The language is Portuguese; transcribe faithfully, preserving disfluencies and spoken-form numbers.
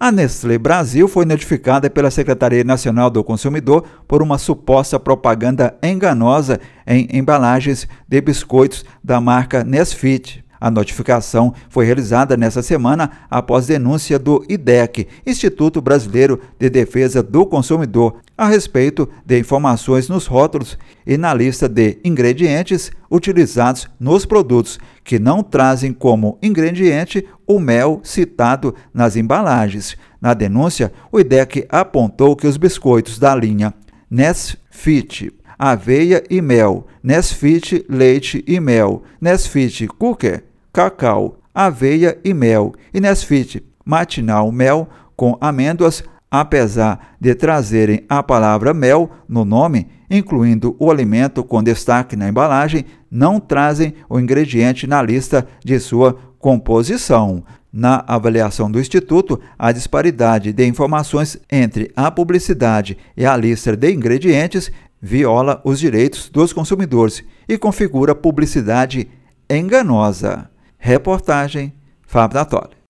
A Nestlé Brasil foi notificada pela Secretaria Nacional do Consumidor por uma suposta propaganda enganosa em embalagens de biscoitos da marca Nesfit. A notificação foi realizada nesta semana após denúncia do I D E C, Instituto Brasileiro de Defesa do Consumidor, a respeito de informações nos rótulos e na lista de ingredientes utilizados nos produtos que não trazem como ingrediente o mel citado nas embalagens. Na denúncia, o I D E C apontou que os biscoitos da linha Nesfit aveia e mel, Nesfit leite e mel, Nesfit cookie, cacau, aveia e mel e Nesfit matinal mel com amêndoas, apesar de trazerem a palavra mel no nome, incluindo o alimento com destaque na embalagem, não trazem o ingrediente na lista de sua composição. Na avaliação do Instituto, a disparidade de informações entre a publicidade e a lista de ingredientes viola os direitos dos consumidores e configura publicidade enganosa. Reportagem Fábio Natoli.